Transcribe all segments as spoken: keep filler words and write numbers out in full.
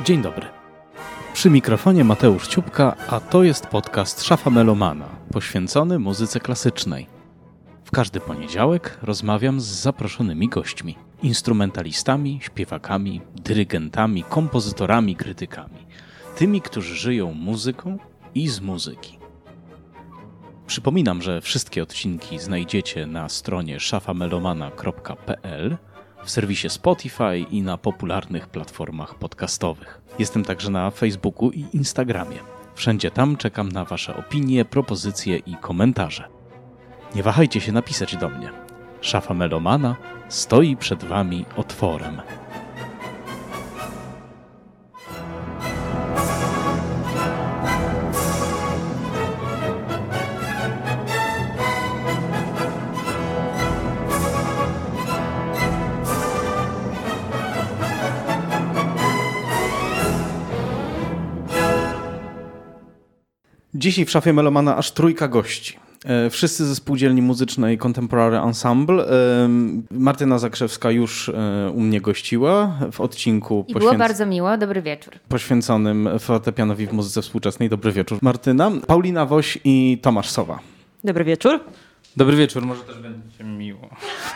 Dzień dobry. Przy mikrofonie Mateusz Ciupka, a to jest podcast Szafa Melomana, poświęcony muzyce klasycznej. W każdy poniedziałek rozmawiam z zaproszonymi gośćmi, instrumentalistami, śpiewakami, dyrygentami, kompozytorami, krytykami. Tymi, którzy żyją muzyką i z muzyki. Przypominam, że wszystkie odcinki znajdziecie na stronie szafamelomana kropka pe el, w serwisie Spotify i na popularnych platformach podcastowych. Jestem także na Facebooku i Instagramie. Wszędzie tam czekam na wasze opinie, propozycje i komentarze. Nie wahajcie się napisać do mnie. Szafa Melomana stoi przed wami otworem. Dzisiaj w Szafie Melomana aż trójka gości. Wszyscy ze spółdzielni muzycznej Contemporary Ensemble. Martyna Zakrzewska już u mnie gościła w odcinku I było bardzo miło. Dobry wieczór. Poświęconym fortepianowi w muzyce współczesnej. Dobry wieczór, Martyna. Paulina Woś i Tomasz Sowa. Dobry wieczór. Dobry wieczór, może też będzie miło.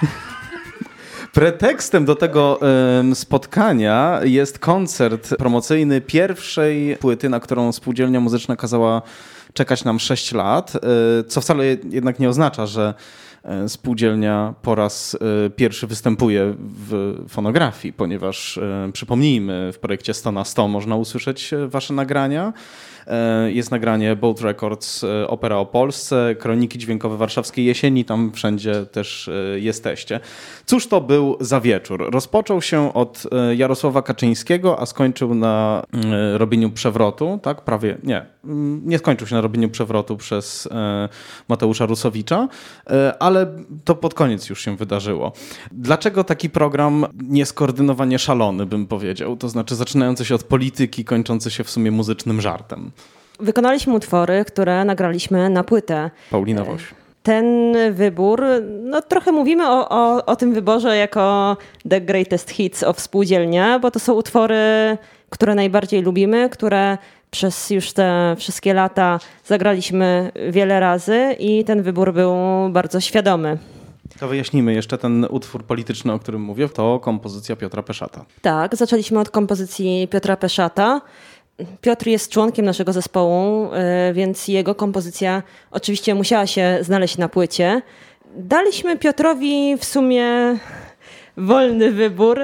Pretekstem do tego y, spotkania jest koncert promocyjny pierwszej płyty, na którą spółdzielnia muzyczna kazała czekać nam sześć lat, y, co wcale jednak nie oznacza, że y, spółdzielnia po raz y, pierwszy występuje w fonografii, ponieważ y, przypomnijmy, w projekcie sto na sto można usłyszeć wasze nagrania. Jest nagranie Boat Records, Opera o Polsce, Kroniki Dźwiękowe Warszawskiej Jesieni, tam wszędzie też jesteście. Cóż to był za wieczór? Rozpoczął się od Jarosława Kaczyńskiego, a skończył na robieniu przewrotu, tak? Prawie, nie, nie skończył się na robieniu przewrotu przez Mateusza Rusowicza, ale to pod koniec już się wydarzyło. Dlaczego taki program nieskoordynowanie szalony, bym powiedział? To znaczy zaczynający się od polityki, kończący się w sumie muzycznym żartem. Wykonaliśmy utwory, które nagraliśmy na płytę. Paulina Woś. Ten wybór, no trochę mówimy o, o, o tym wyborze jako The Greatest Hits of Spółdzielnia, bo to są utwory, które najbardziej lubimy, które przez już te wszystkie lata zagraliśmy wiele razy i ten wybór był bardzo świadomy. To wyjaśnijmy jeszcze ten utwór polityczny, o którym mówię, to kompozycja Piotra Peszata. Tak, zaczęliśmy od kompozycji Piotra Peszata. Piotr jest członkiem naszego zespołu, więc jego kompozycja oczywiście musiała się znaleźć na płycie. Daliśmy Piotrowi w sumie wolny wybór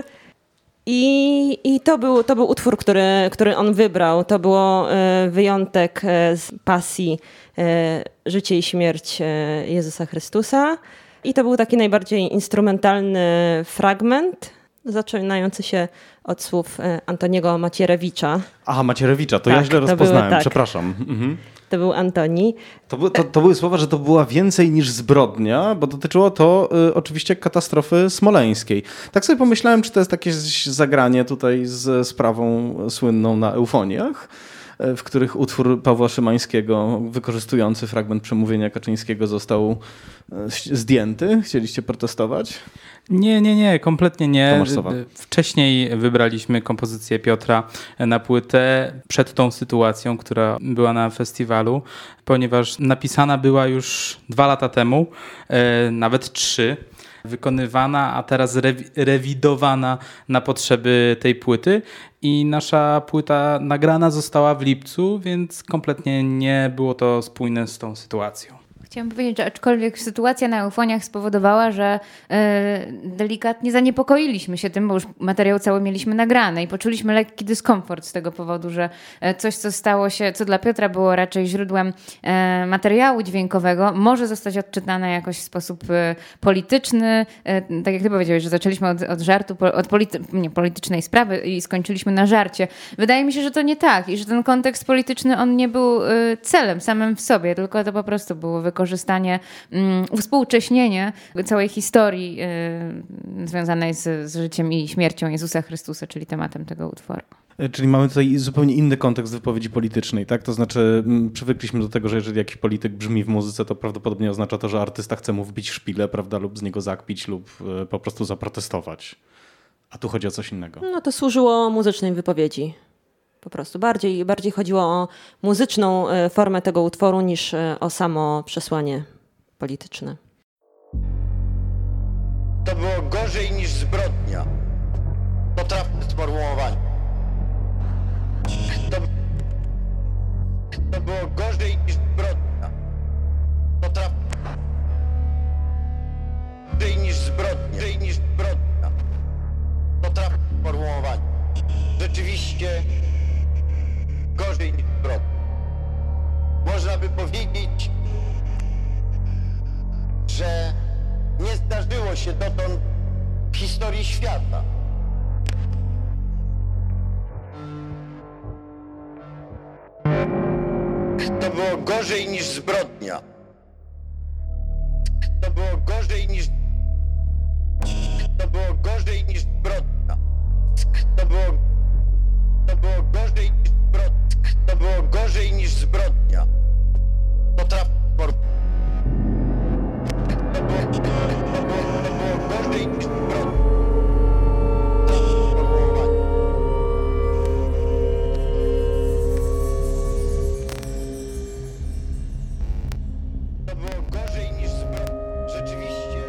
i, i to, był, to był utwór, który, który on wybrał. To było wyjątek z pasji Życie i śmierć Jezusa Chrystusa i to był taki najbardziej instrumentalny fragment, zaczynający się od słów Antoniego Macierewicza. Aha, Macierewicza, to tak, ja źle to rozpoznałem, były, tak. Przepraszam. Mhm. To był Antoni. To, by, to, to były słowa, że to była więcej niż zbrodnia, bo dotyczyło to y, oczywiście katastrofy smoleńskiej. Tak sobie pomyślałem, czy to jest jakieś zagranie tutaj z sprawą słynną na Eufoniach, w których utwór Pawła Szymańskiego, wykorzystujący fragment przemówienia Kaczyńskiego, został zdjęty. Chcieliście protestować? Nie, nie, nie, kompletnie nie. Tomasz Sowa. Wcześniej wybraliśmy kompozycję Piotra na płytę przed tą sytuacją, która była na festiwalu, ponieważ napisana była już dwa lata temu, nawet trzy. Wykonywana, a teraz rewi- rewidowana na potrzeby tej płyty i nasza płyta nagrana została w lipcu, więc kompletnie nie było to spójne z tą sytuacją. Chciałam powiedzieć, że aczkolwiek sytuacja na Eufoniach spowodowała, że e, delikatnie zaniepokoiliśmy się tym, bo już materiał cały mieliśmy nagrany i poczuliśmy lekki dyskomfort z tego powodu, że coś, co stało się, co dla Piotra było raczej źródłem e, materiału dźwiękowego, może zostać odczytane jakoś w sposób e, polityczny. E, tak jak ty powiedziałeś, że zaczęliśmy od, od żartu, od polity- nie, politycznej sprawy i skończyliśmy na żarcie. Wydaje mi się, że to nie tak i że ten kontekst polityczny, on nie był e, celem samym w sobie, tylko to po prostu było wykorzystanie wykorzystanie, um, uwspółcześnienie całej historii y, związanej z, z życiem i śmiercią Jezusa Chrystusa, czyli tematem tego utworu. Czyli mamy tutaj zupełnie inny kontekst wypowiedzi politycznej, tak? To znaczy m, przywykliśmy do tego, że jeżeli jakiś polityk brzmi w muzyce, to prawdopodobnie oznacza to, że artysta chce mu wbić szpilę, prawda, lub z niego zakpić, lub y, po prostu zaprotestować. A tu chodzi o coś innego. No to służyło muzycznej wypowiedzi. Po prostu bardziej, bardziej chodziło o muzyczną formę tego utworu niż o samo przesłanie polityczne. To było gorzej niż zbrodnia. To trafne sformułowanie. To, to było gorzej niż zbrodnia. To trafne. Gorzej niż zbrodnia. Gorzej niż zbrodnia. To trafne sformułowanie. Rzeczywiście gorzej niż zbrodnia. Można by powiedzieć, że nie zdarzyło się dotąd w historii świata. To było gorzej niż zbrodnia. To było gorzej niż... To było gorzej niż zbrodnia. To było... To było gorzej niż zbrodnia. To było gorzej niż zbrodnia. To traf... To było... To było... To było gorzej niż zbrodnia. To było gorzej niż zbrodnia. Rzeczywiście.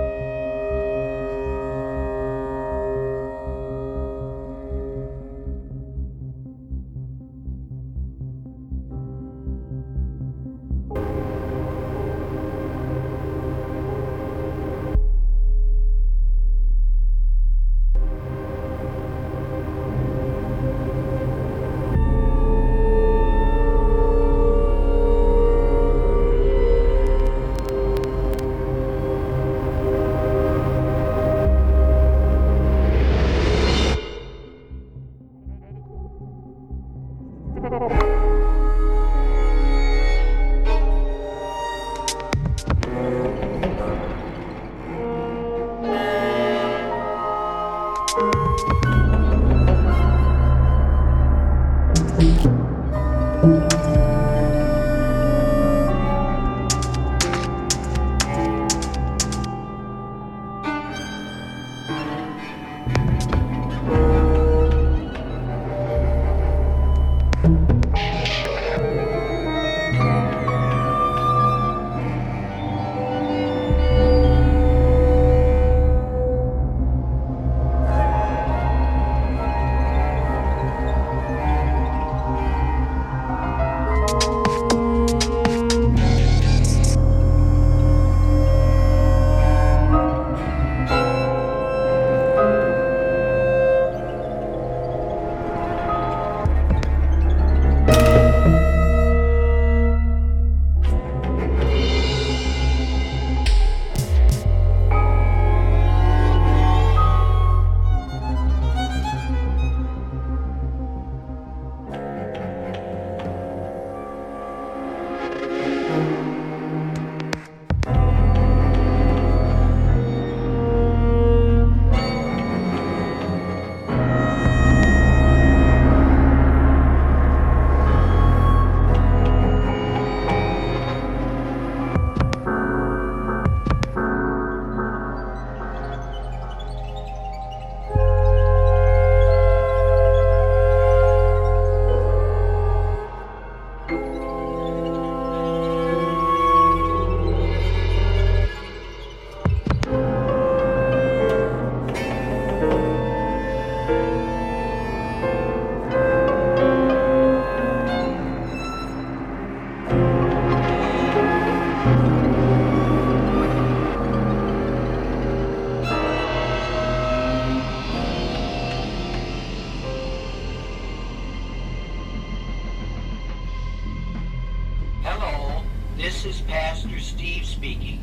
This is Pastor Steve speaking.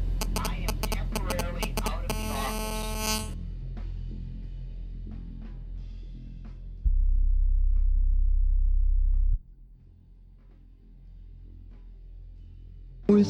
I am temporarily out of the office. With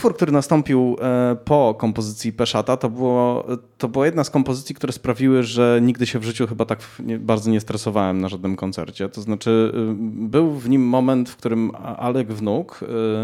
utwór, który nastąpił po kompozycji Peszata, to, było, to była jedna z kompozycji, które sprawiły, że nigdy się w życiu chyba tak nie, bardzo nie stresowałem na żadnym koncercie. To znaczy był w nim moment, w którym Alek Wnuk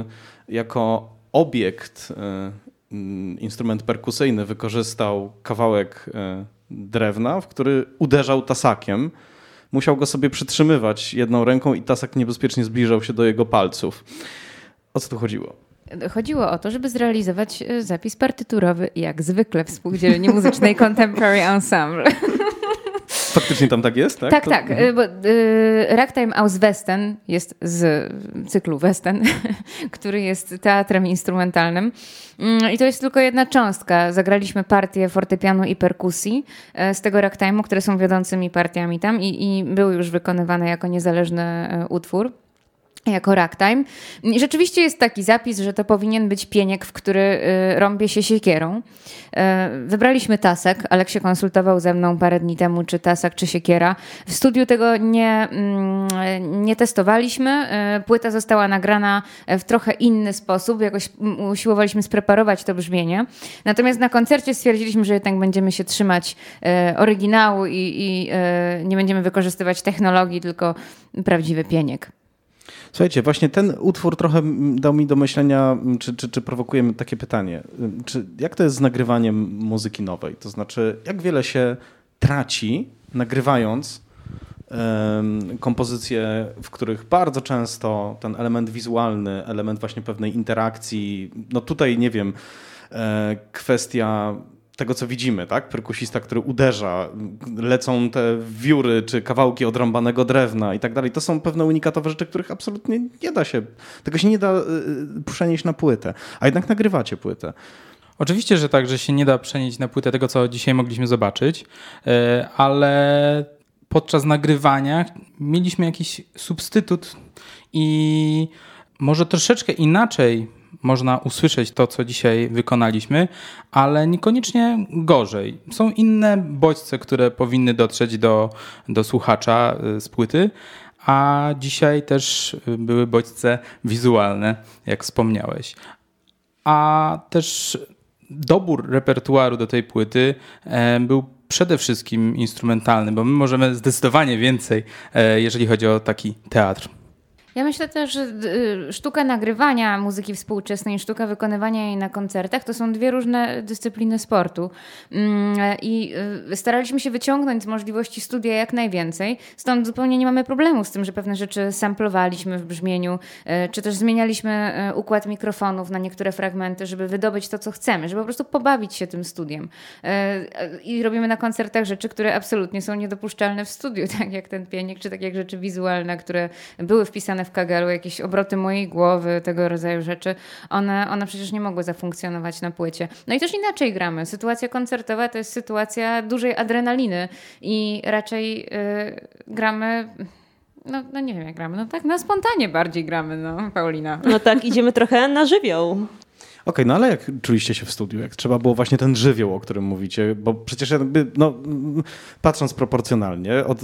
jako obiekt, instrument perkusyjny wykorzystał kawałek drewna, w który uderzał tasakiem. Musiał go sobie przytrzymywać jedną ręką i tasak niebezpiecznie zbliżał się do jego palców. O co tu chodziło? Chodziło o to, żeby zrealizować zapis partyturowy, jak zwykle w Spółdzielni Muzycznej Contemporary Ensemble. Faktycznie tam tak jest, tak? Tak, to... tak. Bo, y, Ragtime aus Westen jest z cyklu Westen, który jest teatrem instrumentalnym. I to jest tylko jedna cząstka. Zagraliśmy partię fortepianu i perkusji z tego ragtime'u, które są wiodącymi partiami tam i, i były już wykonywane jako niezależny utwór. Jako ragtime. I rzeczywiście jest taki zapis, że to powinien być pieniek, w który y, rąbie się siekierą. Y, wybraliśmy tasak. Alek się konsultował ze mną parę dni temu, czy tasak, czy siekiera. W studiu tego nie, y, nie testowaliśmy. Y, płyta została nagrana w trochę inny sposób. Jakoś usiłowaliśmy spreparować to brzmienie. Natomiast na koncercie stwierdziliśmy, że jednak będziemy się trzymać y, oryginału i, i y, nie będziemy wykorzystywać technologii, tylko prawdziwy pieniek. Słuchajcie, właśnie ten utwór trochę dał mi do myślenia, czy, czy, czy prowokuje takie pytanie. Czy, jak to jest z nagrywaniem muzyki nowej? To znaczy, jak wiele się traci nagrywając um, kompozycje, w których bardzo często ten element wizualny, element właśnie pewnej interakcji, no tutaj nie wiem, e, kwestia tego, co widzimy, tak? Perkusista, który uderza, lecą te wióry czy kawałki odrąbanego drewna i tak dalej. To są pewne unikatowe rzeczy, których absolutnie nie da się, tego się nie da y, przenieść na płytę. A jednak nagrywacie płytę. Oczywiście, że tak, że się nie da przenieść na płytę tego, co dzisiaj mogliśmy zobaczyć, ale podczas nagrywania mieliśmy jakiś substytut i może troszeczkę inaczej można usłyszeć to, co dzisiaj wykonaliśmy, ale niekoniecznie gorzej. Są inne bodźce, które powinny dotrzeć do, do słuchacza z płyty, a dzisiaj też były bodźce wizualne, jak wspomniałeś. A też dobór repertuaru do tej płyty był przede wszystkim instrumentalny, bo my możemy zdecydowanie więcej, jeżeli chodzi o taki teatr. Ja myślę też, że sztuka nagrywania muzyki współczesnej i sztuka wykonywania jej na koncertach to są dwie różne dyscypliny sportu. I staraliśmy się wyciągnąć z możliwości studia jak najwięcej. Stąd zupełnie nie mamy problemu z tym, że pewne rzeczy samplowaliśmy w brzmieniu, czy też zmienialiśmy układ mikrofonów na niektóre fragmenty, żeby wydobyć to, co chcemy, żeby po prostu pobawić się tym studiem. I robimy na koncertach rzeczy, które absolutnie są niedopuszczalne w studiu, tak jak ten pieniek, czy tak jak rzeczy wizualne, które były wpisane w Kagelu, jakieś obroty mojej głowy, tego rodzaju rzeczy, one, one przecież nie mogły zafunkcjonować na płycie. No i też inaczej gramy. Sytuacja koncertowa to jest sytuacja dużej adrenaliny i raczej yy, gramy... No, no nie wiem jak gramy, no tak na spontanie bardziej gramy, no Paulina. No tak, idziemy trochę na żywioł. Okej, okay, no ale jak czuliście się w studiu? Jak trzeba było właśnie ten żywioł, o którym mówicie? Bo przecież jakby, no, patrząc proporcjonalnie od y,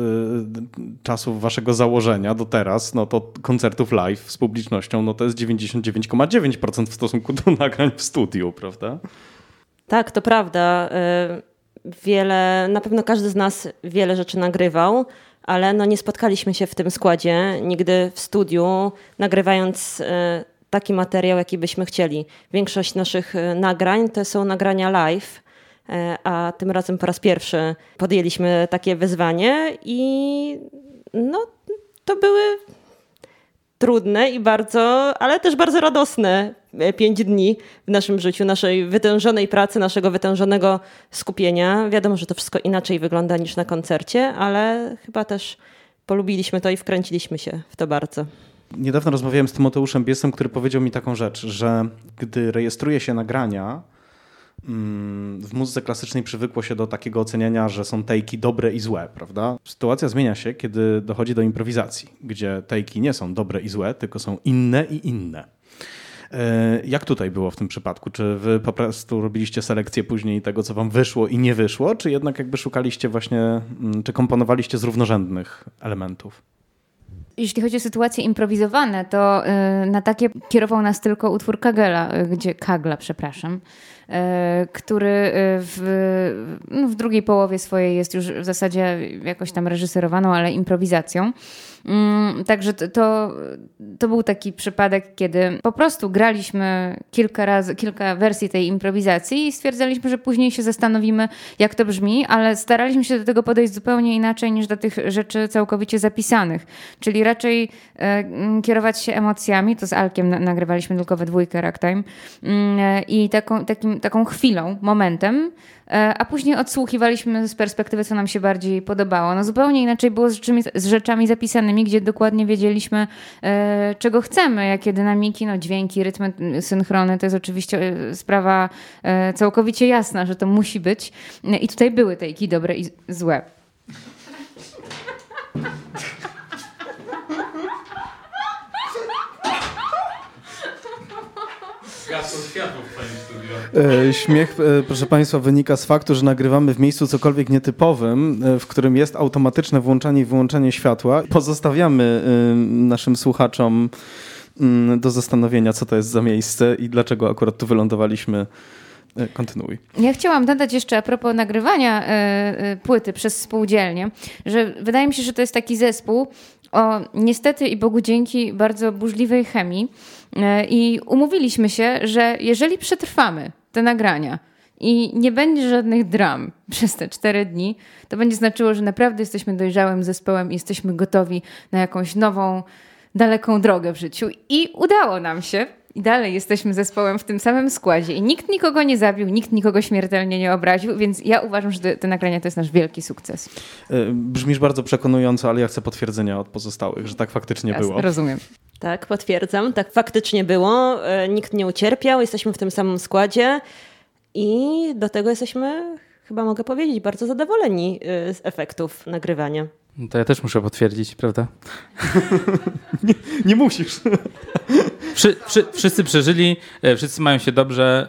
czasów waszego założenia do teraz, no to koncertów live z publicznością, no to jest dziewięćdziesiąt dziewięć przecinek dziewięć procent w stosunku do nagrań w studiu, prawda? Tak, to prawda. Wiele, na pewno każdy z nas wiele rzeczy nagrywał, ale no nie spotkaliśmy się w tym składzie nigdy w studiu, nagrywając taki materiał, jaki byśmy chcieli. Większość naszych nagrań to są nagrania live, a tym razem po raz pierwszy podjęliśmy takie wyzwanie i no, to były trudne i bardzo, ale też bardzo radosne pięć dni w naszym życiu, naszej wytężonej pracy, naszego wytężonego skupienia. Wiadomo, że to wszystko inaczej wygląda niż na koncercie, ale chyba też polubiliśmy to i wkręciliśmy się w to bardzo. Niedawno rozmawiałem z Tymoteuszem Biesem, który powiedział mi taką rzecz, że gdy rejestruje się nagrania, w muzyce klasycznej przywykło się do takiego oceniania, że są take'i dobre i złe, prawda? Sytuacja zmienia się, kiedy dochodzi do improwizacji, gdzie take'i nie są dobre i złe, tylko są inne i inne. Jak tutaj było w tym przypadku? Czy wy po prostu robiliście selekcję później tego, co wam wyszło i nie wyszło, czy jednak jakby szukaliście właśnie, czy komponowaliście z równorzędnych elementów? Jeśli chodzi o sytuacje improwizowane, to y, na takie kierował nas tylko utwór Kagela, y, gdzie Kagla, przepraszam, y, który y, w, no, w drugiej połowie swojej jest już w zasadzie jakoś tam reżyserowaną, ale improwizacją. Mm, także to, to, to był taki przypadek, kiedy po prostu graliśmy kilka razy, kilka wersji tej improwizacji i stwierdzaliśmy, że później się zastanowimy, jak to brzmi, ale staraliśmy się do tego podejść zupełnie inaczej niż do tych rzeczy całkowicie zapisanych. Czyli raczej e, kierować się emocjami, to z Alkiem na, nagrywaliśmy tylko we dwójkę Ragtime mm, i taką, takim, taką chwilą, momentem, a później odsłuchiwaliśmy z perspektywy, co nam się bardziej podobało. No zupełnie inaczej było z rzeczami, z rzeczami zapisanymi, gdzie dokładnie wiedzieliśmy, e, czego chcemy, jakie dynamiki, no dźwięki, rytmy, synchrony. To jest oczywiście sprawa e, całkowicie jasna, że to musi być. I tutaj były tejki dobre i złe. Światło w twoim studio. E, Śmiech, e, proszę Państwa, wynika z faktu, że nagrywamy w miejscu cokolwiek nietypowym, e, w którym jest automatyczne włączanie i wyłączanie światła. Pozostawiamy e, naszym słuchaczom m, do zastanowienia, co to jest za miejsce i dlaczego akurat tu wylądowaliśmy. E, Kontynuuj. Ja chciałam dodać jeszcze a propos nagrywania y, y, płyty przez spółdzielnię, że wydaje mi się, że to jest taki zespół o niestety i Bogu dzięki bardzo burzliwej chemii y, i umówiliśmy się, że jeżeli przetrwamy te nagrania i nie będzie żadnych dram przez te cztery dni, to będzie znaczyło, że naprawdę jesteśmy dojrzałym zespołem i jesteśmy gotowi na jakąś nową, daleką drogę w życiu. I udało nam się. I dalej jesteśmy zespołem w tym samym składzie i nikt nikogo nie zabił, nikt nikogo śmiertelnie nie obraził, więc ja uważam, że te, te nagrania to jest nasz wielki sukces. Brzmisz bardzo przekonująco, ale ja chcę potwierdzenia od pozostałych, że tak faktycznie Jasne, było. Rozumiem. Tak, potwierdzam. Tak faktycznie było. Nikt nie ucierpiał, jesteśmy w tym samym składzie i do tego jesteśmy, chyba mogę powiedzieć, bardzo zadowoleni z efektów nagrywania. To ja też muszę potwierdzić, prawda? nie, nie musisz. Wszy, wszy, wszyscy przeżyli, wszyscy mają się dobrze.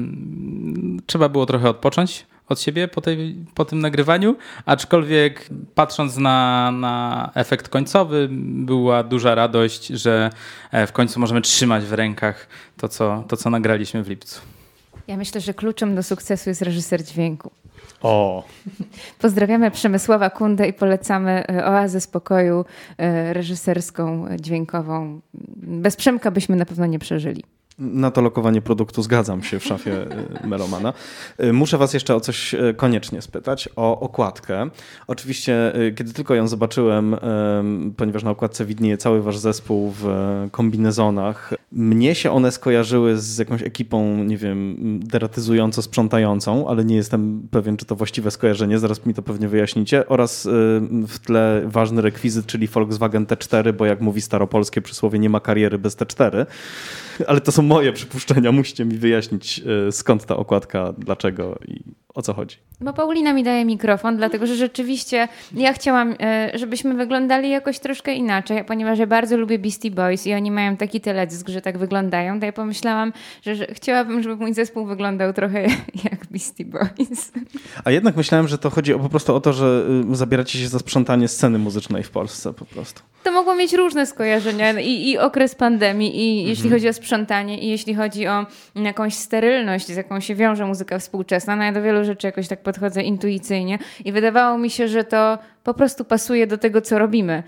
Trzeba było trochę odpocząć od siebie po, tej, po tym nagrywaniu, aczkolwiek patrząc na, na efekt końcowy, była duża radość, że w końcu możemy trzymać w rękach to, co, to, co nagraliśmy w lipcu. Ja myślę, że kluczem do sukcesu jest reżyser dźwięku. O. Pozdrawiamy Przemysława Kundę i polecamy oazę spokoju reżyserską, dźwiękową. Bez Przemka byśmy na pewno nie przeżyli. Na to lokowanie produktu zgadzam się w szafie Melomana. Muszę was jeszcze o coś koniecznie spytać, o okładkę. Oczywiście, kiedy tylko ją zobaczyłem, ponieważ na okładce widnieje cały wasz zespół w kombinezonach, mnie się one skojarzyły z jakąś ekipą, nie wiem, deratyzująco sprzątającą, ale nie jestem pewien, czy to właściwe skojarzenie, zaraz mi to pewnie wyjaśnicie. Oraz w tle ważny rekwizyt, czyli Volkswagen T cztery, bo jak mówi staropolskie przysłowie, nie ma kariery bez T cztery. Ale to są moje przypuszczenia. Musicie mi wyjaśnić, skąd ta okładka, dlaczego i o co chodzi. Bo Paulina mi daje mikrofon, dlatego że rzeczywiście ja chciałam, żebyśmy wyglądali jakoś troszkę inaczej, ponieważ ja bardzo lubię Beastie Boys i oni mają taki teledysk, że tak wyglądają. To ja pomyślałam, że, że chciałabym, żeby mój zespół wyglądał trochę jak Beastie Boys. A jednak myślałem, że to chodzi o, po prostu o to, że zabieracie się za sprzątanie sceny muzycznej w Polsce po prostu. To mogło mieć różne skojarzenia i, i okres pandemii, i mhm. jeśli chodzi o sprzątanie, i jeśli chodzi o jakąś sterylność, z jaką się wiąże muzyka współczesna. No ja do wielu rzeczy jakoś tak podchodzę intuicyjnie i wydawało mi się, że to po prostu pasuje do tego, co robimy.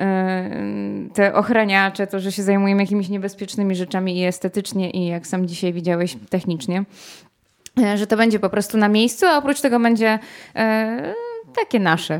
Te ochraniacze, to, że się zajmujemy jakimiś niebezpiecznymi rzeczami i estetycznie, i jak sam dzisiaj widziałeś, technicznie. Że to będzie po prostu na miejscu, a oprócz tego będzie e, takie nasze.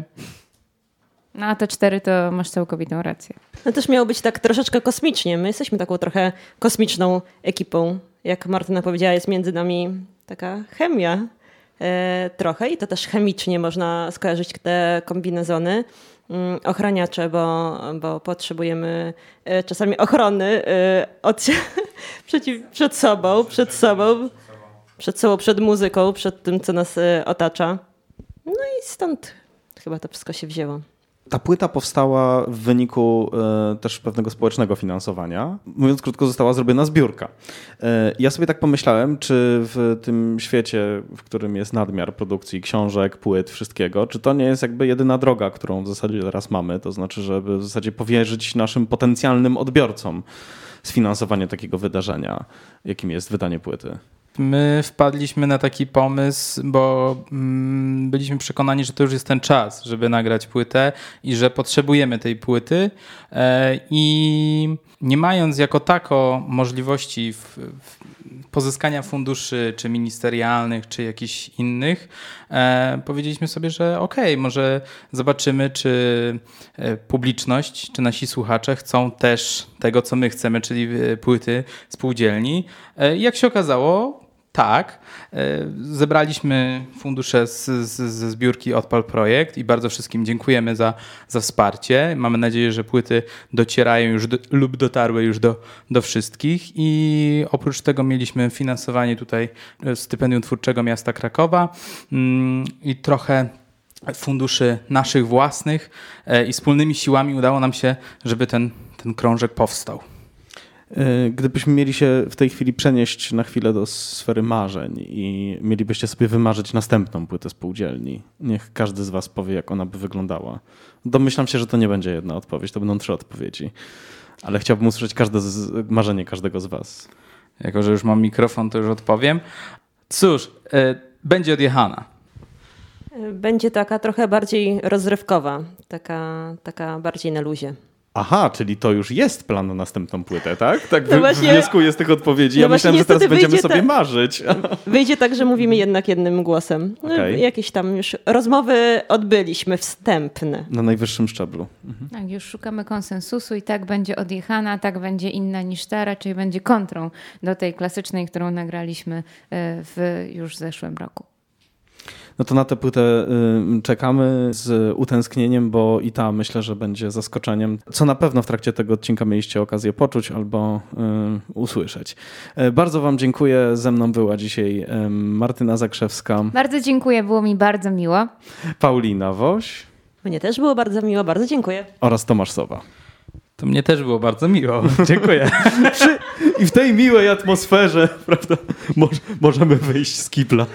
No a te cztery to masz całkowitą rację. No też miało być tak troszeczkę kosmicznie. My jesteśmy taką trochę kosmiczną ekipą. Jak Martyna powiedziała, jest między nami taka chemia e, trochę i to też chemicznie można skojarzyć te kombinezony. Mm, ochraniacze, bo, bo potrzebujemy e, czasami ochrony e, od, przeciw, przed sobą, przed sobą, przed sobą, przed muzyką, przed tym, co nas e, otacza. No i stąd chyba to wszystko się wzięło. Ta płyta powstała w wyniku e, też pewnego społecznego finansowania. Mówiąc krótko, została zrobiona zbiórka. E, ja sobie tak pomyślałem, czy w tym świecie, w którym jest nadmiar produkcji książek, płyt, wszystkiego, czy to nie jest jakby jedyna droga, którą w zasadzie teraz mamy, to znaczy, żeby w zasadzie powierzyć naszym potencjalnym odbiorcom sfinansowanie takiego wydarzenia, jakim jest wydanie płyty. My wpadliśmy na taki pomysł, bo mm, byliśmy przekonani, że to już jest ten czas, żeby nagrać płytę i że potrzebujemy tej płyty e, i nie mając jako tako możliwości w, w pozyskania funduszy czy ministerialnych, czy jakichś innych, e, powiedzieliśmy sobie, że okej, okay, może zobaczymy, czy e, publiczność, czy nasi słuchacze chcą też tego, co my chcemy, czyli płyty spółdzielni. E, jak się okazało, tak. Zebraliśmy fundusze z, z, ze zbiórki Odpal Projekt i bardzo wszystkim dziękujemy za, za wsparcie. Mamy nadzieję, że płyty docierają już do, lub dotarły już do, do wszystkich i oprócz tego mieliśmy finansowanie tutaj stypendium twórczego miasta Krakowa mm, i trochę funduszy naszych własnych i wspólnymi siłami udało nam się, żeby ten, ten krążek powstał. Gdybyśmy mieli się w tej chwili przenieść na chwilę do sfery marzeń i mielibyście sobie wymarzyć następną płytę spółdzielni, niech każdy z was powie, jak ona by wyglądała. Domyślam się, że to nie będzie jedna odpowiedź, to będą trzy odpowiedzi, ale chciałbym usłyszeć każde z, marzenie każdego z was. Jako że już mam mikrofon, to już odpowiem. Cóż, y, będzie odjechana. Będzie taka trochę bardziej rozrywkowa, taka, taka bardziej na luzie. Aha, czyli to już jest plan na następną płytę, tak? Tak no wy, właśnie, wnioskuję z tych odpowiedzi. Ja no myślałem, że teraz będziemy sobie ta... marzyć. Wyjdzie tak, że mówimy jednak jednym głosem. No, okay. Jakieś tam już rozmowy odbyliśmy, wstępne. Na najwyższym szczeblu. Mhm. Tak, już szukamy konsensusu i tak będzie odjechana, tak będzie inna niż ta, raczej będzie kontrą do tej klasycznej, którą nagraliśmy w już zeszłym roku. No to na tę płytę y, czekamy z utęsknieniem, bo i ta myślę, że będzie zaskoczeniem, co na pewno w trakcie tego odcinka mieliście okazję poczuć albo y, usłyszeć. Y, bardzo wam dziękuję. Ze mną była dzisiaj y, Martyna Zakrzewska. Bardzo dziękuję, było mi bardzo miło. Paulina Woś. Mnie też było bardzo miło, bardzo dziękuję. Oraz Tomasz Sowa. To mnie też było bardzo miło. Dziękuję. Przy, I w tej miłej atmosferze, prawda, mo- możemy wyjść z kibla.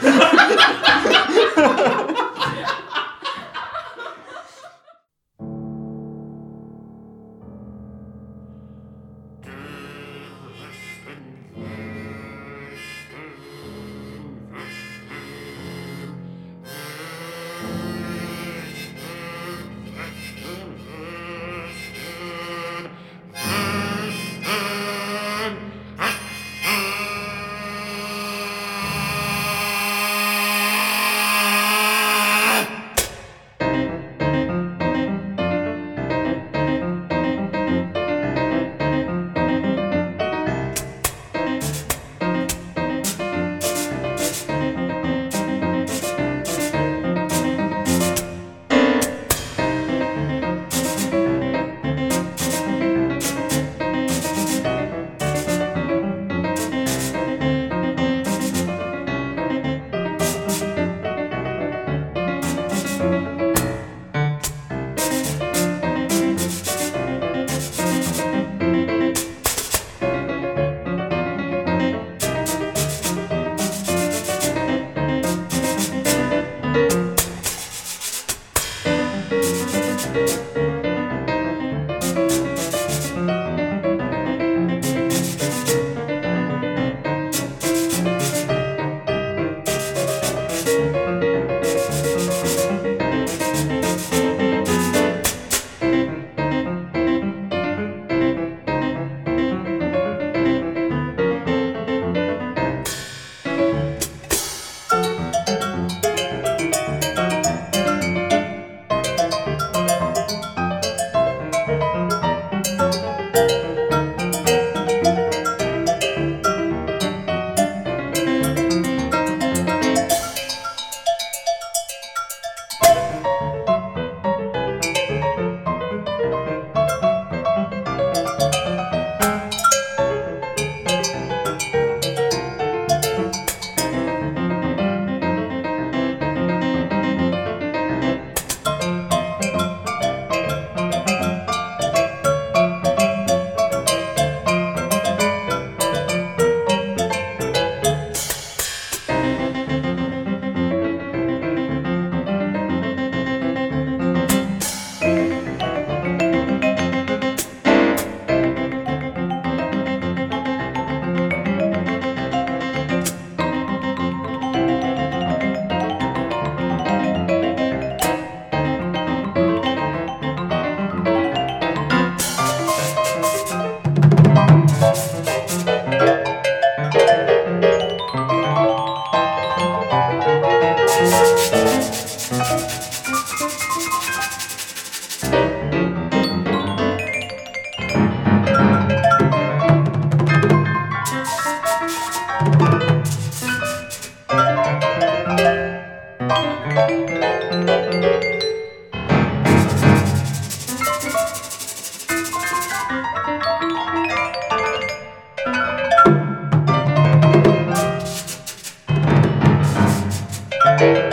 Dziękuję.